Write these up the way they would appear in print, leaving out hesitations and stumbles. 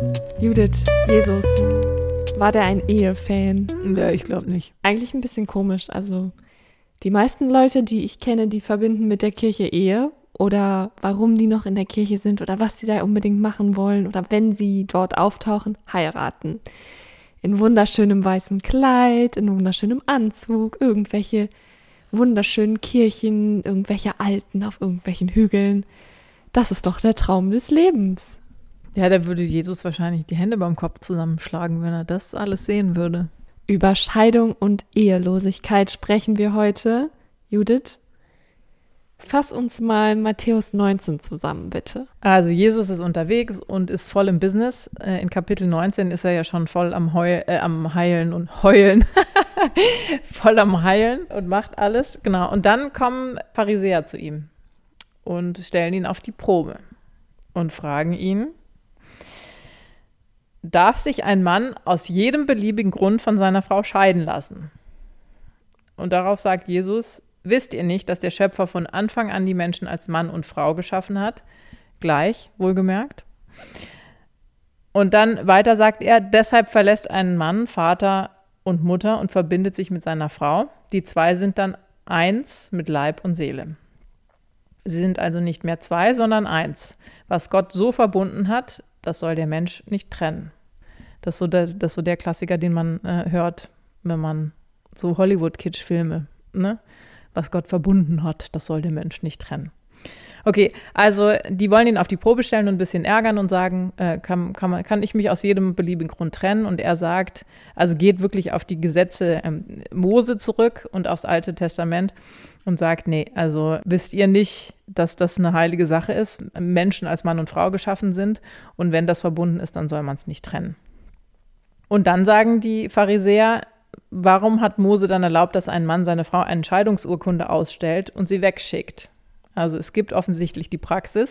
Judith, Jesus, war der ein Ehefan? Ja, ich glaube nicht. Eigentlich ein bisschen komisch. Also die meisten Leute, die ich kenne, die verbinden mit der Kirche Ehe oder warum die noch in der Kirche sind oder was sie da unbedingt machen wollen oder wenn sie dort auftauchen, heiraten. In wunderschönem weißen Kleid, in wunderschönem Anzug, irgendwelche wunderschönen Kirchen, irgendwelche Alten auf irgendwelchen Hügeln. Das ist doch der Traum des Lebens. Ja, da würde Jesus wahrscheinlich die Hände beim Kopf zusammenschlagen, wenn er das alles sehen würde. Über Scheidung und Ehelosigkeit sprechen wir heute. Judith, fass uns mal Matthäus 19 zusammen, bitte. Also Jesus ist unterwegs und ist voll im Business. In Kapitel 19 ist er ja schon voll am Heilen und Heulen. Voll am Heilen und macht alles. Genau. Und dann kommen Pharisäer zu ihm und stellen ihn auf die Probe und fragen ihn: Darf sich ein Mann aus jedem beliebigen Grund von seiner Frau scheiden lassen? Und darauf sagt Jesus: Wisst ihr nicht, dass der Schöpfer von Anfang an die Menschen als Mann und Frau geschaffen hat? Gleich, wohlgemerkt. Und dann weiter sagt er: Deshalb verlässt ein Mann Vater und Mutter und verbindet sich mit seiner Frau. Die zwei sind dann eins mit Leib und Seele. Sie sind also nicht mehr zwei, sondern eins. Was Gott so verbunden hat, das soll der Mensch nicht trennen. Das ist so der Klassiker, den man hört, wenn man so Hollywood-Kitsch-Filme, ne? Was Gott verbunden hat, das soll der Mensch nicht trennen. Okay, also die wollen ihn auf die Probe stellen und ein bisschen ärgern und sagen, kann ich mich aus jedem beliebigen Grund trennen? Und er sagt, also geht wirklich auf die Gesetze Mose zurück und aufs Alte Testament und sagt, nee, also wisst ihr nicht, dass das eine heilige Sache ist, Menschen als Mann und Frau geschaffen sind und wenn das verbunden ist, dann soll man es nicht trennen. Und dann sagen die Pharisäer: Warum hat Mose dann erlaubt, dass ein Mann seine Frau eine Scheidungsurkunde ausstellt und sie wegschickt? Also es gibt offensichtlich die Praxis,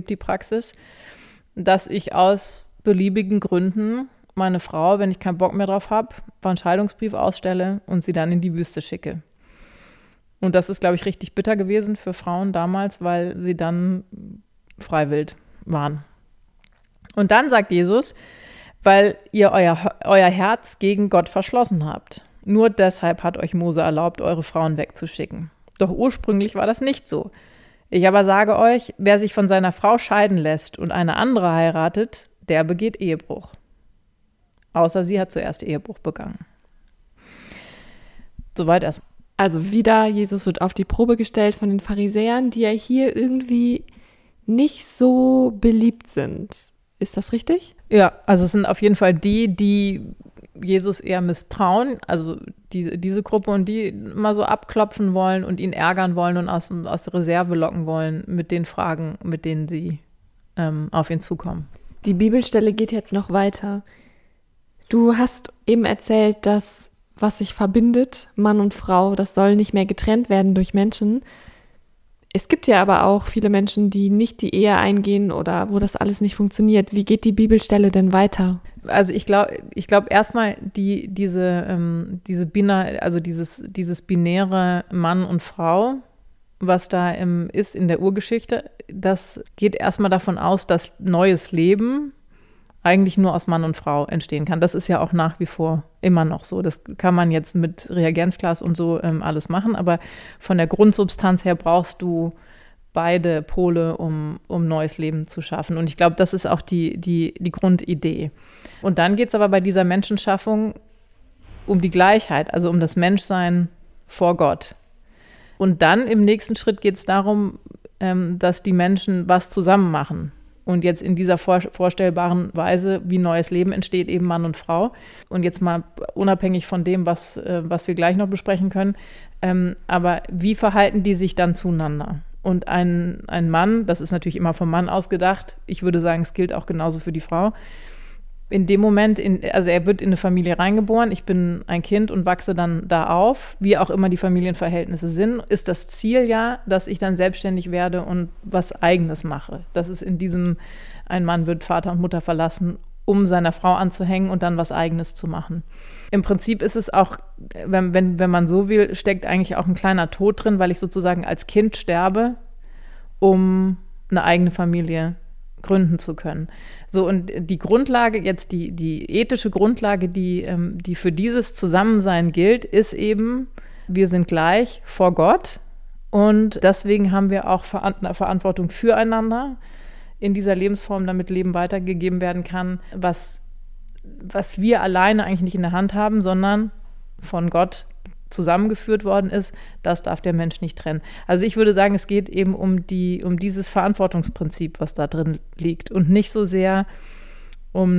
dass ich aus beliebigen Gründen meine Frau, wenn ich keinen Bock mehr drauf habe, einen Scheidungsbrief ausstelle und sie dann in die Wüste schicke. Und das ist, glaube ich, richtig bitter gewesen für Frauen damals, weil sie dann freiwillig waren. Und dann sagt Jesus: Weil ihr euer Herz gegen Gott verschlossen habt. Nur deshalb hat euch Mose erlaubt, eure Frauen wegzuschicken. Doch ursprünglich war das nicht so. Ich aber sage euch, wer sich von seiner Frau scheiden lässt und eine andere heiratet, der begeht Ehebruch. Außer sie hat zuerst Ehebruch begangen. Soweit erstmal. Also wieder, Jesus wird auf die Probe gestellt von den Pharisäern, die ja hier irgendwie nicht so beliebt sind. Ist das richtig? Ja, also es sind auf jeden Fall die Jesus eher misstrauen, also diese Gruppe und die mal so abklopfen wollen und ihn ärgern wollen und aus der Reserve locken wollen mit den Fragen, mit denen sie auf ihn zukommen. Die Bibelstelle geht jetzt noch weiter. Du hast eben erzählt, dass was sich verbindet, Mann und Frau, das soll nicht mehr getrennt werden durch Menschen. Es gibt ja aber auch viele Menschen, die nicht die Ehe eingehen oder wo das alles nicht funktioniert. Wie geht die Bibelstelle denn weiter? Also ich glaube erstmal dieses binäre Mann und Frau, was da ist in der Urgeschichte, das geht erstmal davon aus, dass neues Leben eigentlich nur aus Mann und Frau entstehen kann. Das ist ja auch nach wie vor immer noch so. Das kann man jetzt mit Reagenzglas und so alles machen, aber von der Grundsubstanz her brauchst du beide Pole, um neues Leben zu schaffen. Und ich glaube, das ist auch die Grundidee. Und dann geht es aber bei dieser Menschenschaffung um die Gleichheit, also um das Menschsein vor Gott. Und dann im nächsten Schritt geht es darum, dass die Menschen was zusammen machen. Und jetzt in dieser vorstellbaren Weise, wie neues Leben entsteht, eben Mann und Frau. Und jetzt mal unabhängig von dem, was wir gleich noch besprechen können. Aber wie verhalten die sich dann zueinander? Und ein Mann, das ist natürlich immer vom Mann ausgedacht, ich würde sagen, es gilt auch genauso für die Frau. In dem Moment, also er wird in eine Familie reingeboren, ich bin ein Kind und wachse dann da auf, wie auch immer die Familienverhältnisse sind, ist das Ziel ja, dass ich dann selbstständig werde und was Eigenes mache. Das ist in diesem, ein Mann wird Vater und Mutter verlassen, um seiner Frau anzuhängen und dann was Eigenes zu machen. Im Prinzip ist es auch, wenn man so will, steckt eigentlich auch ein kleiner Tod drin, weil ich sozusagen als Kind sterbe, um eine eigene Familie gründen zu können. So, und die Grundlage, jetzt die ethische Grundlage, die für dieses Zusammensein gilt, ist eben, wir sind gleich vor Gott und deswegen haben wir auch Verantwortung füreinander in dieser Lebensform, damit Leben weitergegeben werden kann, was wir alleine eigentlich nicht in der Hand haben, sondern von Gott zusammengeführt worden ist, das darf der Mensch nicht trennen. Also ich würde sagen, es geht eben um dieses Verantwortungsprinzip, was da drin liegt und nicht so sehr um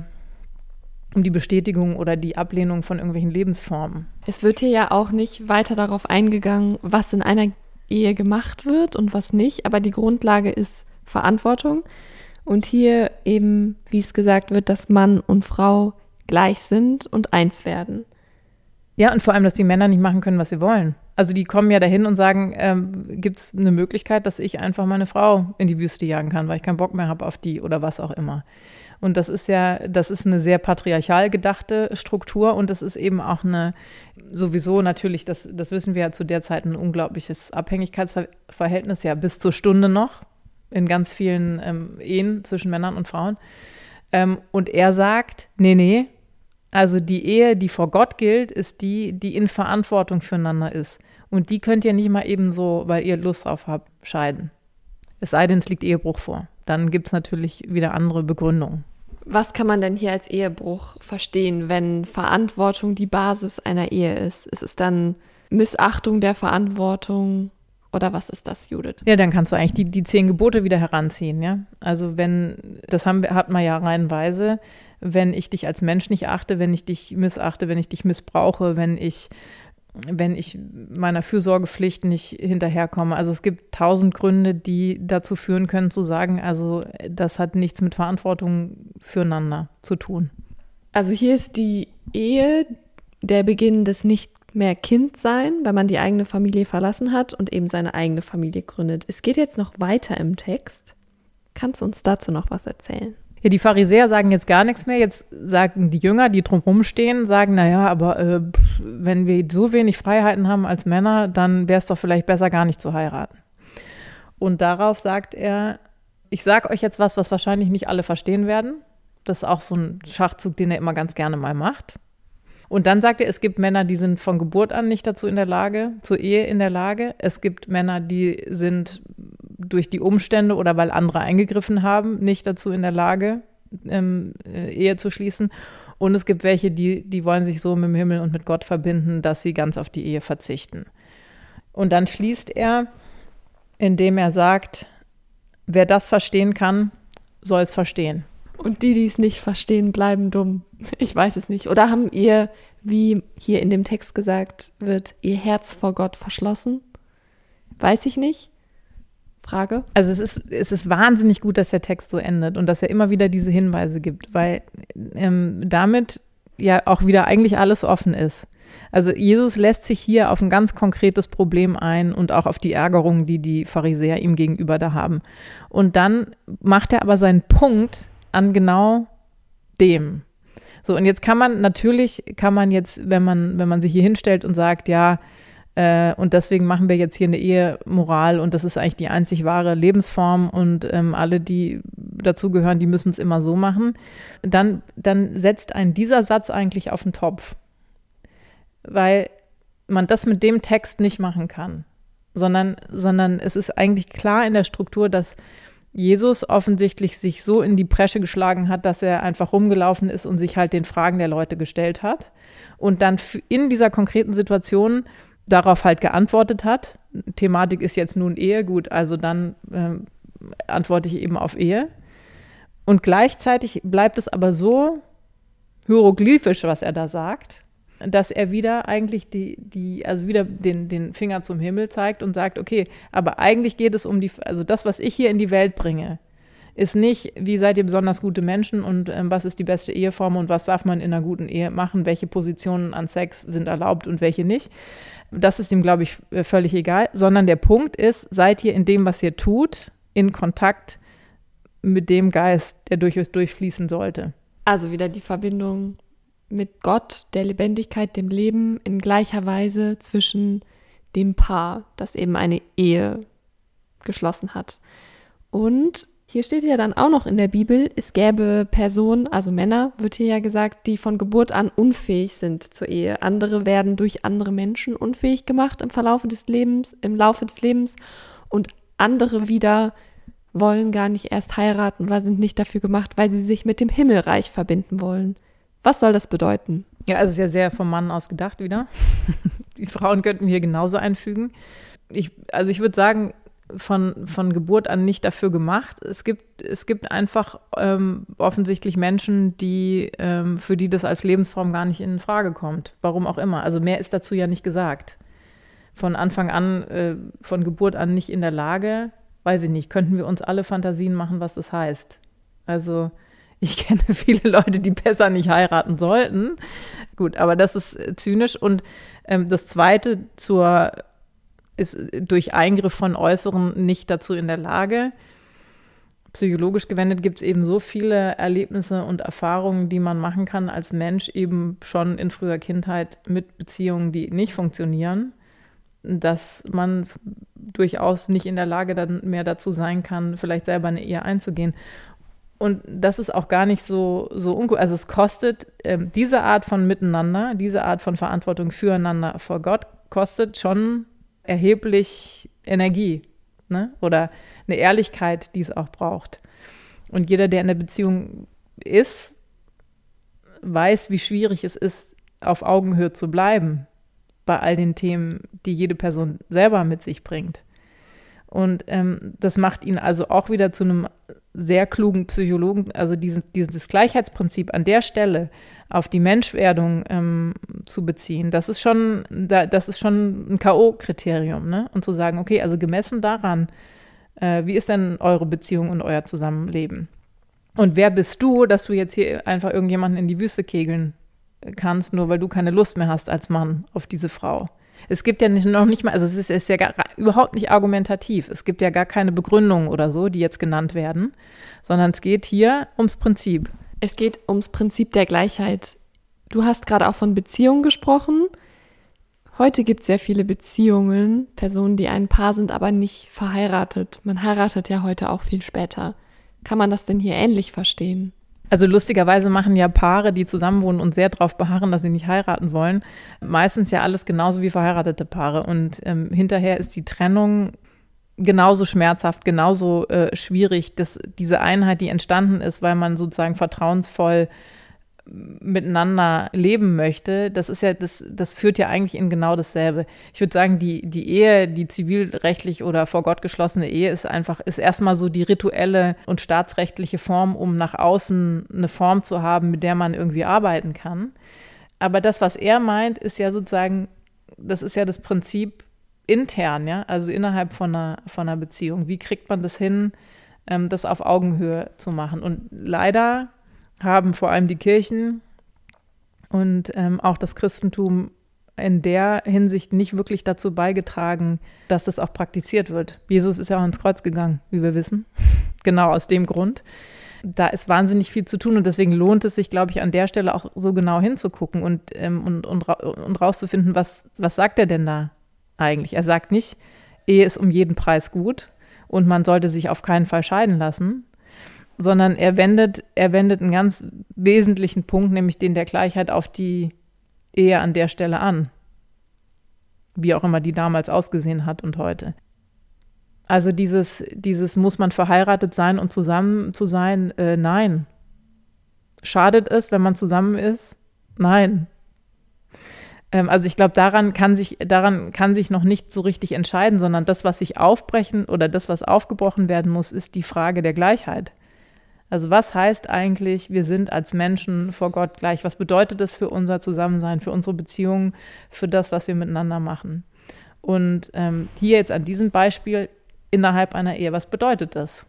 die Bestätigung oder die Ablehnung von irgendwelchen Lebensformen. Es wird hier ja auch nicht weiter darauf eingegangen, was in einer Ehe gemacht wird und was nicht, aber die Grundlage ist Verantwortung. Und hier eben, wie es gesagt wird, dass Mann und Frau gleich sind und eins werden. Ja, und vor allem, dass die Männer nicht machen können, was sie wollen. Also die kommen ja dahin und sagen, gibt es eine Möglichkeit, dass ich einfach meine Frau in die Wüste jagen kann, weil ich keinen Bock mehr habe auf die oder was auch immer. Und das ist eine sehr patriarchal gedachte Struktur und das ist eben auch sowieso natürlich, das wissen wir ja zu der Zeit, ein unglaubliches Abhängigkeitsverhältnis, ja bis zur Stunde noch in ganz vielen Ehen zwischen Männern und Frauen. Und er sagt, nee, also die Ehe, die vor Gott gilt, ist die in Verantwortung füreinander ist. Und die könnt ihr nicht mal eben so, weil ihr Lust drauf habt, scheiden. Es sei denn, es liegt Ehebruch vor. Dann gibt es natürlich wieder andere Begründungen. Was kann man denn hier als Ehebruch verstehen, wenn Verantwortung die Basis einer Ehe ist? Ist es dann Missachtung der Verantwortung oder was ist das, Judith? Ja, dann kannst du eigentlich die 10 Gebote wieder heranziehen, ja. Also hat man ja reihenweise, wenn ich dich als Mensch nicht achte, wenn ich dich missachte, wenn ich dich missbrauche, wenn ich meiner Fürsorgepflicht nicht hinterherkomme. Also es gibt 1000 Gründe, die dazu führen können, zu sagen, also das hat nichts mit Verantwortung füreinander zu tun. Also hier ist die Ehe der Beginn des nicht mehr Kindsein, weil man die eigene Familie verlassen hat und eben seine eigene Familie gründet. Es geht jetzt noch weiter im Text. Kannst du uns dazu noch was erzählen? Ja, die Pharisäer sagen jetzt gar nichts mehr. Jetzt sagen die Jünger, die drumherum stehen, sagen, naja, aber wenn wir so wenig Freiheiten haben als Männer, dann wäre es doch vielleicht besser, gar nicht zu heiraten. Und darauf sagt er, ich sage euch jetzt was wahrscheinlich nicht alle verstehen werden. Das ist auch so ein Schachzug, den er immer ganz gerne mal macht. Und dann sagt er, es gibt Männer, die sind von Geburt an nicht dazu in der Lage, zur Ehe in der Lage. Es gibt Männer, die sind durch die Umstände oder weil andere eingegriffen haben, nicht dazu in der Lage, Ehe zu schließen. Und es gibt welche, die wollen sich so mit dem Himmel und mit Gott verbinden, dass sie ganz auf die Ehe verzichten. Und dann schließt er, indem er sagt, wer das verstehen kann, soll es verstehen. Und die es nicht verstehen, bleiben dumm. Ich weiß es nicht. Oder haben ihr, wie hier in dem Text gesagt wird, ihr Herz vor Gott verschlossen? Weiß ich nicht. Frage. Also es ist wahnsinnig gut, dass der Text so endet und dass er immer wieder diese Hinweise gibt, weil damit ja auch wieder eigentlich alles offen ist. Also Jesus lässt sich hier auf ein ganz konkretes Problem ein und auch auf die Ärgerung, die die Pharisäer ihm gegenüber da haben. Und dann macht er aber seinen Punkt an genau dem. So, und jetzt kann man jetzt, wenn man sich hier hinstellt und sagt, ja, und deswegen machen wir jetzt hier eine Ehemoral und das ist eigentlich die einzig wahre Lebensform und alle, die dazugehören, die müssen es immer so machen, dann setzt einen dieser Satz eigentlich auf den Topf, weil man das mit dem Text nicht machen kann, sondern es ist eigentlich klar in der Struktur, dass Jesus offensichtlich sich so in die Bresche geschlagen hat, dass er einfach rumgelaufen ist und sich halt den Fragen der Leute gestellt hat und dann in dieser konkreten Situation darauf halt geantwortet hat. Thematik ist jetzt nun Ehe, gut, also dann antworte ich eben auf Ehe. Und gleichzeitig bleibt es aber so hieroglyphisch, was er da sagt, dass er wieder eigentlich wieder den Finger zum Himmel zeigt und sagt, okay, aber eigentlich geht es um also das, was ich hier in die Welt bringe, ist nicht, wie seid ihr besonders gute Menschen und was ist die beste Eheform und was darf man in einer guten Ehe machen, welche Positionen an Sex sind erlaubt und welche nicht. Das ist ihm, glaube ich, völlig egal, sondern der Punkt ist, seid ihr in dem, was ihr tut, in Kontakt mit dem Geist, der durch euch durchfließen sollte. Also wieder die Verbindung mit Gott, der Lebendigkeit, dem Leben in gleicher Weise zwischen dem Paar, das eben eine Ehe geschlossen hat. Und Hier steht ja dann auch noch in der Bibel, es gäbe Personen, also Männer, wird hier ja gesagt, die von Geburt an unfähig sind zur Ehe. Andere werden durch andere Menschen unfähig gemacht im Laufe des Lebens und andere wieder wollen gar nicht erst heiraten oder sind nicht dafür gemacht, weil sie sich mit dem Himmelreich verbinden wollen. Was soll das bedeuten? Ja, also es ist ja sehr vom Mann aus gedacht wieder. Die Frauen könnten wir hier genauso einfügen. Ich würde sagen, von Geburt an nicht dafür gemacht. Es gibt einfach offensichtlich Menschen, für die das als Lebensform gar nicht in Frage kommt. Warum auch immer. Also mehr ist dazu ja nicht gesagt. Von Anfang an, von Geburt an nicht in der Lage, weiß ich nicht, könnten wir uns alle Fantasien machen, was das heißt. Also ich kenne viele Leute, die besser nicht heiraten sollten. Gut, aber das ist zynisch. Und das Zweite ist durch Eingriff von Äußeren nicht dazu in der Lage. Psychologisch gewendet gibt es eben so viele Erlebnisse und Erfahrungen, die man machen kann als Mensch, eben schon in früher Kindheit mit Beziehungen, die nicht funktionieren, dass man durchaus nicht in der Lage dann mehr dazu sein kann, vielleicht selber eine Ehe einzugehen. Und das ist auch gar nicht so ungut. Also es kostet diese Art von Miteinander, diese Art von Verantwortung füreinander vor Gott, kostet schon erheblich Energie, ne? Oder eine Ehrlichkeit, die es auch braucht. Und jeder, der in der Beziehung ist, weiß, wie schwierig es ist, auf Augenhöhe zu bleiben bei all den Themen, die jede Person selber mit sich bringt. Und das macht ihn also auch wieder zu einem sehr klugen Psychologen, also dieses Gleichheitsprinzip an der Stelle auf die Menschwerdung zu beziehen, das ist schon ein K.O.-Kriterium, ne? Und zu sagen, okay, also gemessen daran, wie ist denn eure Beziehung und euer Zusammenleben? Und wer bist du, dass du jetzt hier einfach irgendjemanden in die Wüste kegeln kannst, nur weil du keine Lust mehr hast als Mann auf diese Frau? Es gibt ja noch nicht mal, also es ist ja überhaupt nicht argumentativ. Es gibt ja gar keine Begründung oder so, die jetzt genannt werden, sondern es geht hier ums Prinzip. Es geht ums Prinzip der Gleichheit. Du hast gerade auch von Beziehungen gesprochen. Heute gibt es sehr viele Beziehungen, Personen, die ein Paar sind, aber nicht verheiratet. Man heiratet ja heute auch viel später. Kann man das denn hier ähnlich verstehen? Also lustigerweise machen ja Paare, die zusammenwohnen und sehr darauf beharren, dass sie nicht heiraten wollen, meistens ja alles genauso wie verheiratete Paare. Und hinterher ist die Trennung genauso schmerzhaft, genauso schwierig, dass diese Einheit, die entstanden ist, weil man sozusagen vertrauensvoll miteinander leben möchte, das führt ja eigentlich in genau dasselbe. Ich würde sagen, die Ehe, die zivilrechtlich oder vor Gott geschlossene Ehe ist erstmal so die rituelle und staatsrechtliche Form, um nach außen eine Form zu haben, mit der man irgendwie arbeiten kann. Aber das, was er meint, ist ja sozusagen, das ist ja das Prinzip intern, ja, also innerhalb von einer Beziehung. Wie kriegt man das hin, das auf Augenhöhe zu machen? Und leider haben vor allem die Kirchen und auch das Christentum in der Hinsicht nicht wirklich dazu beigetragen, dass das auch praktiziert wird. Jesus ist ja auch ans Kreuz gegangen, wie wir wissen. Genau aus dem Grund. Da ist wahnsinnig viel zu tun und deswegen lohnt es sich, glaube ich, an der Stelle auch so genau hinzugucken und rauszufinden, was sagt er denn da eigentlich? Er sagt nicht, Ehe ist um jeden Preis gut und man sollte sich auf keinen Fall scheiden lassen, sondern er wendet einen ganz wesentlichen Punkt, nämlich den der Gleichheit auf die Ehe an der Stelle an. Wie auch immer die damals ausgesehen hat und heute. Also dieses muss man verheiratet sein und zusammen zu sein? Nein. Schadet es, wenn man zusammen ist? Nein. Also ich glaube, daran kann sich noch nicht so richtig entscheiden, sondern das, was sich aufbrechen oder das, was aufgebrochen werden muss, ist die Frage der Gleichheit. Also was heißt eigentlich, wir sind als Menschen vor Gott gleich? Was bedeutet das für unser Zusammensein, für unsere Beziehungen, für das, was wir miteinander machen? Und hier jetzt an diesem Beispiel innerhalb einer Ehe, was bedeutet das?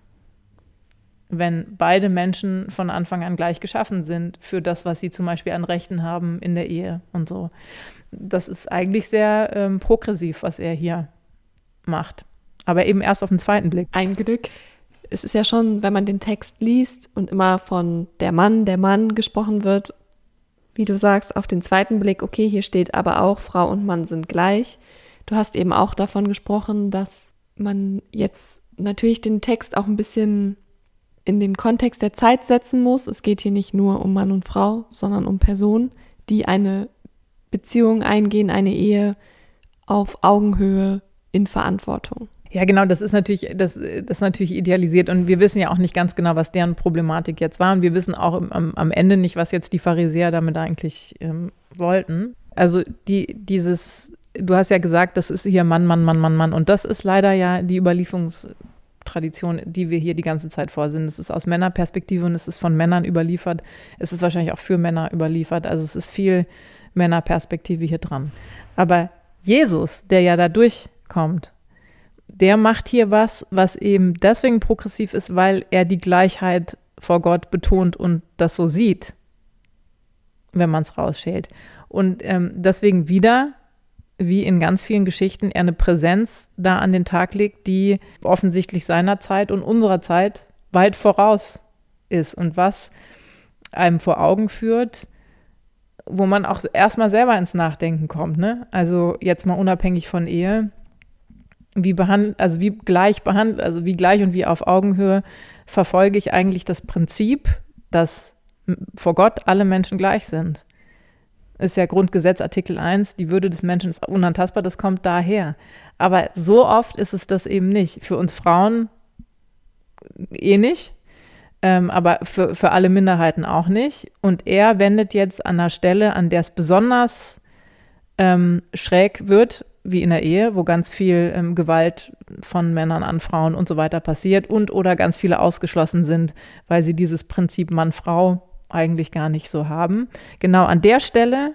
Wenn beide Menschen von Anfang an gleich geschaffen sind für das, was sie zum Beispiel an Rechten haben in der Ehe und so. Das ist eigentlich sehr progressiv, was er hier macht. Aber eben erst auf den zweiten Blick. Ein Glück. Es ist ja schon, wenn man den Text liest und immer von der Mann gesprochen wird, wie du sagst, auf den zweiten Blick, okay, hier steht aber auch, Frau und Mann sind gleich. Du hast eben auch davon gesprochen, dass man jetzt natürlich den Text auch ein bisschen in den Kontext der Zeit setzen muss. Es geht hier nicht nur um Mann und Frau, sondern um Personen, die eine Beziehung eingehen, eine Ehe auf Augenhöhe in Verantwortung. Ja, genau, das ist natürlich idealisiert und wir wissen ja auch nicht ganz genau, was deren Problematik jetzt war und wir wissen auch am Ende nicht, was jetzt die Pharisäer damit eigentlich wollten. Also du hast ja gesagt, das ist hier Mann, Mann, Mann, Mann, Mann und das ist leider ja die Überlieferungstradition, die wir hier die ganze Zeit vorsehen. Es ist aus Männerperspektive und es ist von Männern überliefert. Es ist wahrscheinlich auch für Männer überliefert. Also es ist viel Männerperspektive hier dran. Aber Jesus, der ja da durchkommt, der macht hier was eben deswegen progressiv ist, weil er die Gleichheit vor Gott betont und das so sieht, wenn man es rausschält. Und deswegen wieder, wie in ganz vielen Geschichten, er eine Präsenz da an den Tag legt, die offensichtlich seiner Zeit und unserer Zeit weit voraus ist und was einem vor Augen führt, wo man auch erstmal selber ins Nachdenken kommt, ne? Also jetzt mal unabhängig von Ehe, wie gleich und wie auf Augenhöhe verfolge ich eigentlich das Prinzip, dass vor Gott alle Menschen gleich sind. Ist ja Grundgesetz Artikel 1, die Würde des Menschen ist unantastbar, das kommt daher. Aber so oft ist es das eben nicht. Für uns Frauen nicht, aber für alle Minderheiten auch nicht. Und er wendet jetzt an einer Stelle, an der es besonders schräg wird, wie in der Ehe, wo ganz viel Gewalt von Männern an Frauen und so weiter passiert oder ganz viele ausgeschlossen sind, weil sie dieses Prinzip Mann-Frau eigentlich gar nicht so haben. Genau an der Stelle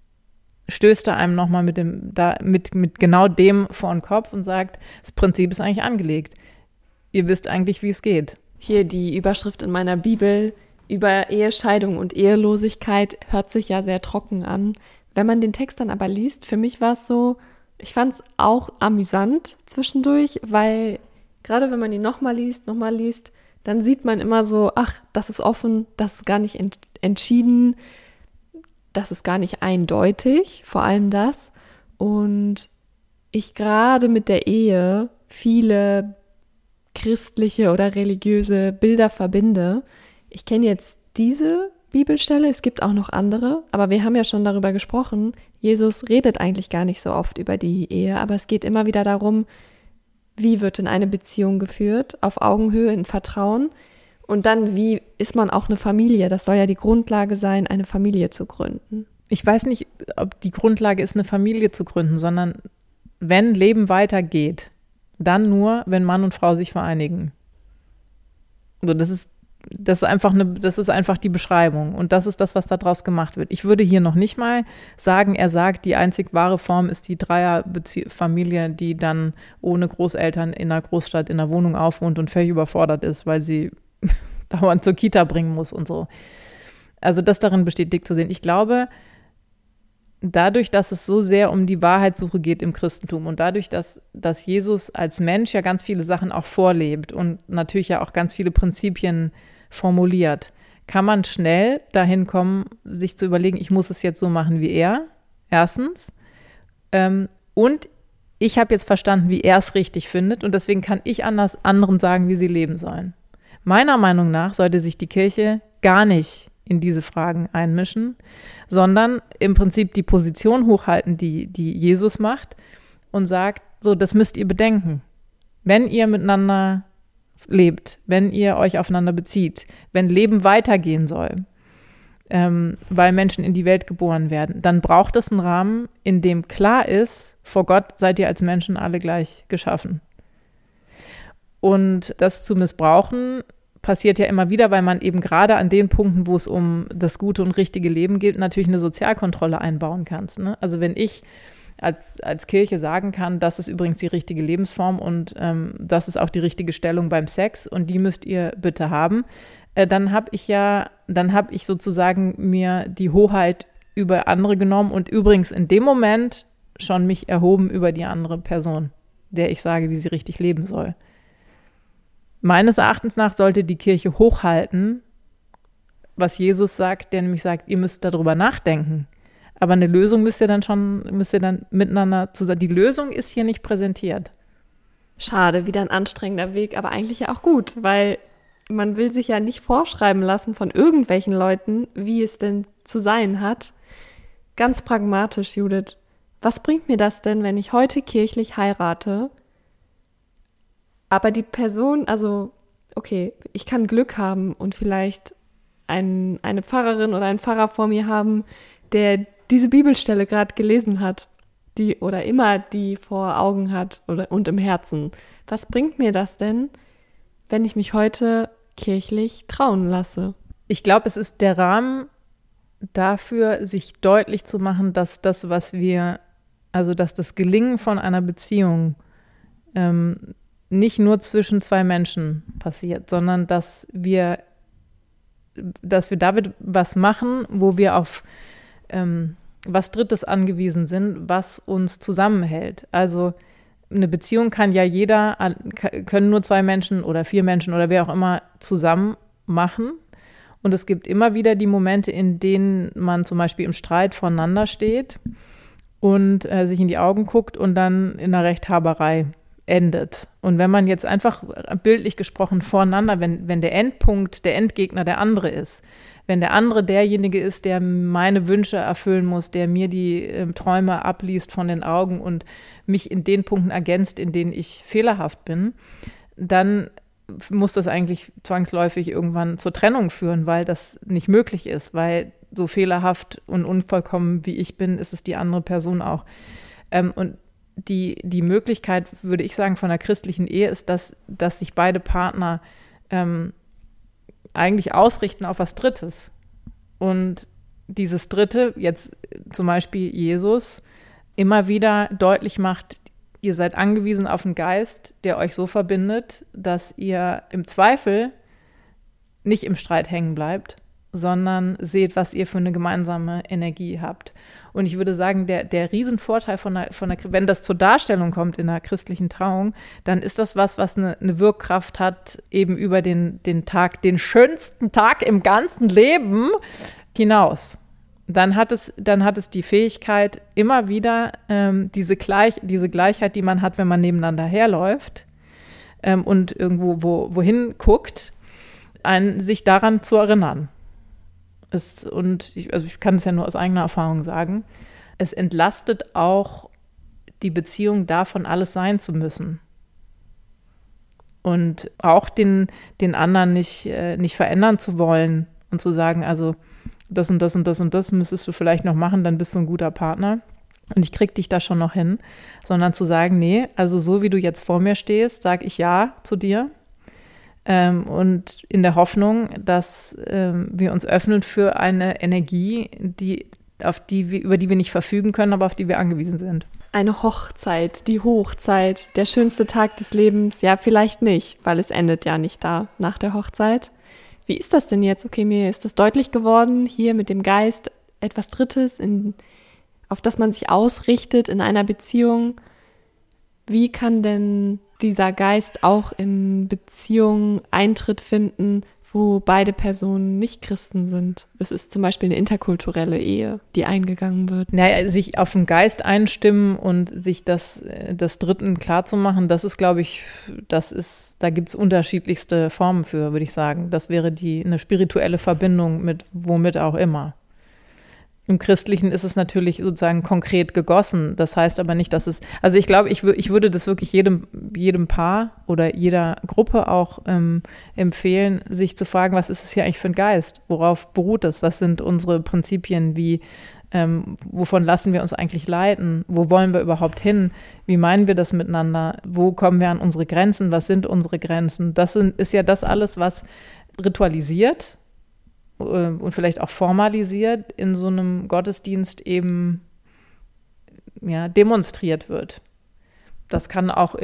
stößt er einem nochmal mit genau dem vor den Kopf und sagt, das Prinzip ist eigentlich angelegt. Ihr wisst eigentlich, wie es geht. Hier die Überschrift in meiner Bibel über Ehescheidung und Ehelosigkeit hört sich ja sehr trocken an. Wenn man den Text dann aber liest, für mich war es so, ich fand es auch amüsant zwischendurch, weil gerade wenn man ihn nochmal liest, dann sieht man immer so, ach, das ist offen, das ist gar nicht entschieden, das ist gar nicht eindeutig, vor allem das. Und ich gerade mit der Ehe viele christliche oder religiöse Bilder verbinde. Ich kenne jetzt diese Bibelstelle, es gibt auch noch andere, aber wir haben ja schon darüber gesprochen, Jesus redet eigentlich gar nicht so oft über die Ehe, aber es geht immer wieder darum, wie wird in eine Beziehung geführt, auf Augenhöhe, in Vertrauen und dann, wie ist man auch eine Familie, das soll ja die Grundlage sein, eine Familie zu gründen. Ich weiß nicht, ob die Grundlage ist, eine Familie zu gründen, sondern wenn Leben weitergeht, dann nur, wenn Mann und Frau sich vereinigen. Also das ist einfach die Beschreibung und das ist das, was daraus gemacht wird. Ich würde hier noch nicht mal sagen, er sagt, die einzig wahre Form ist die Dreierfamilie, die dann ohne Großeltern in einer Großstadt in einer Wohnung aufwohnt und völlig überfordert ist, weil sie dauernd zur Kita bringen muss und so. Also das darin bestätigt zu sehen. Ich glaube, dadurch, dass es so sehr um die Wahrheitssuche geht im Christentum und dadurch, dass Jesus als Mensch ja ganz viele Sachen auch vorlebt und natürlich ja auch ganz viele Prinzipien formuliert, kann man schnell dahin kommen, sich zu überlegen, ich muss es jetzt so machen wie er, erstens. Und ich habe jetzt verstanden, wie er es richtig findet und deswegen kann ich anderen sagen, wie sie leben sollen. Meiner Meinung nach sollte sich die Kirche gar nicht in diese Fragen einmischen, sondern im Prinzip die Position hochhalten, die Jesus macht und sagt, so, das müsst ihr bedenken. Wenn ihr miteinander lebt, wenn ihr euch aufeinander bezieht, wenn Leben weitergehen soll, weil Menschen in die Welt geboren werden, dann braucht es einen Rahmen, in dem klar ist, vor Gott seid ihr als Menschen alle gleich geschaffen. Und das zu missbrauchen passiert ja immer wieder, weil man eben gerade an den Punkten, wo es um das gute und richtige Leben geht, natürlich eine Sozialkontrolle einbauen kann. Ne? Also wenn ich als Kirche sagen kann, das ist übrigens die richtige Lebensform und das ist auch die richtige Stellung beim Sex und die müsst ihr bitte haben, dann habe ich sozusagen mir die Hoheit über andere genommen und übrigens in dem Moment schon mich erhoben über die andere Person, der ich sage, wie sie richtig leben soll. Meines Erachtens nach sollte die Kirche hochhalten, was Jesus sagt, der nämlich sagt, ihr müsst darüber nachdenken. Aber eine Lösung müsst ihr dann miteinander zusammen. Die Lösung ist hier nicht präsentiert. Schade, wieder ein anstrengender Weg, aber eigentlich ja auch gut, weil man will sich ja nicht vorschreiben lassen von irgendwelchen Leuten, wie es denn zu sein hat. Ganz pragmatisch, Judith. Was bringt mir das denn, wenn ich heute kirchlich heirate, aber die Person, also okay, ich kann Glück haben und vielleicht eine Pfarrerin oder einen Pfarrer vor mir haben, der diese Bibelstelle gerade gelesen hat, die oder immer die vor Augen hat und im Herzen. Was bringt mir das denn, wenn ich mich heute kirchlich trauen lasse? Ich glaube, es ist der Rahmen dafür, sich deutlich zu machen, dass dass das Gelingen von einer Beziehung nicht nur zwischen zwei Menschen passiert, sondern dass wir damit was machen, wo wir auf was Drittes angewiesen sind, was uns zusammenhält. Also eine Beziehung können nur 2 Menschen oder 4 Menschen oder wer auch immer zusammen machen. Und es gibt immer wieder die Momente, in denen man zum Beispiel im Streit voneinander steht und sich in die Augen guckt und dann in einer Rechthaberei endet. Und wenn man jetzt einfach bildlich gesprochen voreinander, wenn der Endpunkt, der Endgegner der andere ist, wenn der andere derjenige ist, der meine Wünsche erfüllen muss, der mir die Träume abliest von den Augen und mich in den Punkten ergänzt, in denen ich fehlerhaft bin, dann muss das eigentlich zwangsläufig irgendwann zur Trennung führen, weil das nicht möglich ist, weil so fehlerhaft und unvollkommen wie ich bin, ist es die andere Person auch. Und die Möglichkeit, würde ich sagen, von einer christlichen Ehe ist, dass sich beide Partner eigentlich ausrichten auf was Drittes. Und dieses Dritte, jetzt zum Beispiel Jesus, immer wieder deutlich macht, ihr seid angewiesen auf einen Geist, der euch so verbindet, dass ihr im Zweifel nicht im Streit hängen bleibt, sondern seht, was ihr für eine gemeinsame Energie habt. Und ich würde sagen, der Riesenvorteil wenn das zur Darstellung kommt in einer christlichen Trauung, dann ist das was eine Wirkkraft hat, eben über den Tag, den schönsten Tag im ganzen Leben hinaus. Dann hat es die Fähigkeit, immer wieder diese Gleichheit, die man hat, wenn man nebeneinander herläuft und irgendwo wohin guckt, sich daran zu erinnern. Ich kann es ja nur aus eigener Erfahrung sagen, es entlastet auch die Beziehung davon, alles sein zu müssen. Und auch den anderen nicht verändern zu wollen und zu sagen, also das und das und das und das müsstest du vielleicht noch machen, dann bist du ein guter Partner und ich krieg dich da schon noch hin, sondern zu sagen, nee, also so wie du jetzt vor mir stehst, sage ich ja zu dir. Und in der Hoffnung, dass wir uns öffnen für eine Energie, über die wir nicht verfügen können, aber auf die wir angewiesen sind. Eine Hochzeit, die Hochzeit, der schönste Tag des Lebens, ja vielleicht nicht, weil es endet ja nicht da nach der Hochzeit. Wie ist das denn jetzt? Okay, mir ist das deutlich geworden, hier mit dem Geist etwas Drittes, auf das man sich ausrichtet in einer Beziehung. Wie kann denn dieser Geist auch in Beziehungen Eintritt finden, wo beide Personen nicht Christen sind? Es ist zum Beispiel eine interkulturelle Ehe, die eingegangen wird. Naja, sich auf den Geist einstimmen und sich das Dritten klarzumachen, das ist, glaube ich, da gibt es unterschiedlichste Formen für, würde ich sagen. Das wäre eine spirituelle Verbindung mit womit auch immer. Im Christlichen ist es natürlich sozusagen konkret gegossen. Das heißt aber nicht, dass also ich glaube, ich würde das wirklich jedem Paar oder jeder Gruppe auch empfehlen, sich zu fragen, was ist es hier eigentlich für ein Geist? Worauf beruht es? Was sind unsere Prinzipien? Wovon lassen wir uns eigentlich leiten? Wo wollen wir überhaupt hin? Wie meinen wir das miteinander? Wo kommen wir an unsere Grenzen? Was sind unsere Grenzen? Ist ja das alles, was ritualisiert und vielleicht auch formalisiert in so einem Gottesdienst eben demonstriert wird. Das kann auch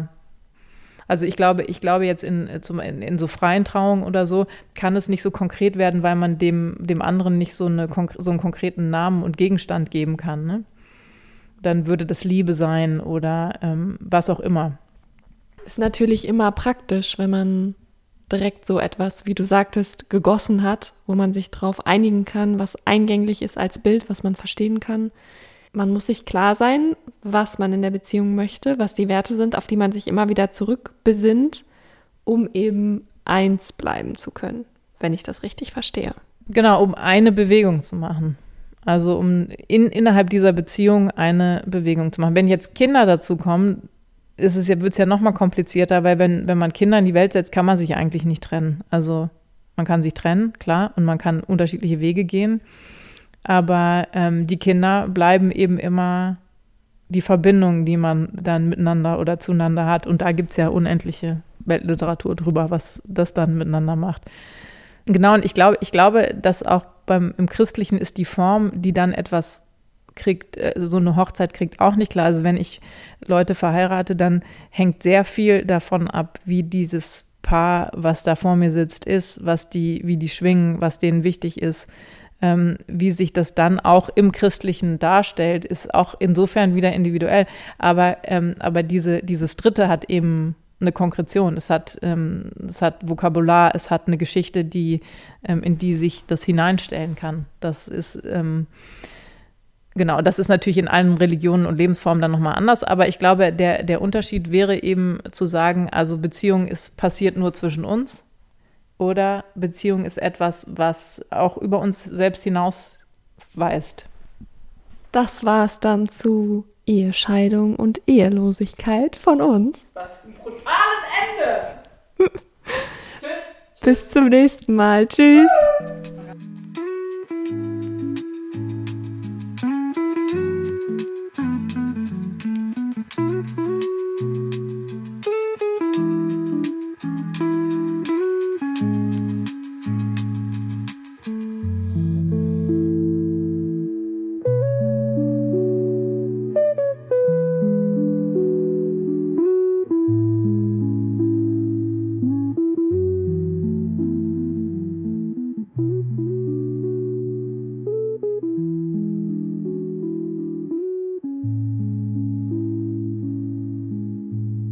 also ich glaube jetzt in so freien Trauungen oder so, kann es nicht so konkret werden, weil man dem anderen nicht so einen konkreten Namen und Gegenstand geben kann. Ne? Dann würde das Liebe sein oder was auch immer. Ist natürlich immer praktisch, wenn man direkt so etwas, wie du sagtest, gegossen hat, wo man sich drauf einigen kann, was eingänglich ist als Bild, was man verstehen kann. Man muss sich klar sein, was man in der Beziehung möchte, was die Werte sind, auf die man sich immer wieder zurückbesinnt, um eben eins bleiben zu können, wenn ich das richtig verstehe. Genau, um eine Bewegung zu machen. Also um innerhalb dieser Beziehung eine Bewegung zu machen. Wenn jetzt Kinder dazu kommen, wird es ja noch mal komplizierter, weil wenn man Kinder in die Welt setzt, kann man sich eigentlich nicht trennen. Also man kann sich trennen, klar, und man kann unterschiedliche Wege gehen. Aber die Kinder bleiben eben immer die Verbindung, die man dann miteinander oder zueinander hat. Und da gibt es ja unendliche Weltliteratur drüber, was das dann miteinander macht. Genau, und ich glaube, dass auch im Christlichen ist die Form, die dann etwas kriegt, so eine Hochzeit kriegt, auch nicht klar. Also wenn ich Leute verheirate, dann hängt sehr viel davon ab, wie dieses Paar, was da vor mir sitzt, ist, wie die schwingen, was denen wichtig ist, wie sich das dann auch im Christlichen darstellt, ist auch insofern wieder individuell. Aber dieses Dritte hat eben eine Konkretion, es hat Vokabular, es hat eine Geschichte, in die sich das hineinstellen kann. Das ist das ist natürlich in allen Religionen und Lebensformen dann nochmal anders, aber ich glaube, der Unterschied wäre eben zu sagen, also Beziehung passiert nur zwischen uns oder Beziehung ist etwas, was auch über uns selbst hinaus weist. Das war's dann zu Ehescheidung und Ehelosigkeit von uns. Was ein brutales Ende! Tschüss! Bis zum nächsten Mal. Tschüss!